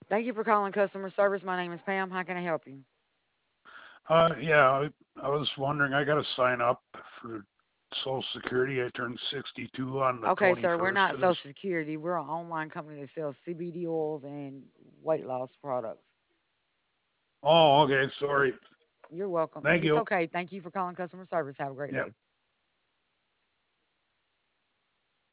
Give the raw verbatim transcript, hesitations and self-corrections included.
Thank you for calling customer service. My name is Pam. How can I help you? Uh, yeah, I, I was wondering, I got to sign up for Social Security. I turned sixty-two on the Okay, sir, we're twenty-first not of Social this. Security. We're an online company that sells C B D oils and weight loss products. Oh, okay, sorry. You're welcome. Thank It's you. okay. Thank you for calling customer service. Have a great Yeah. day.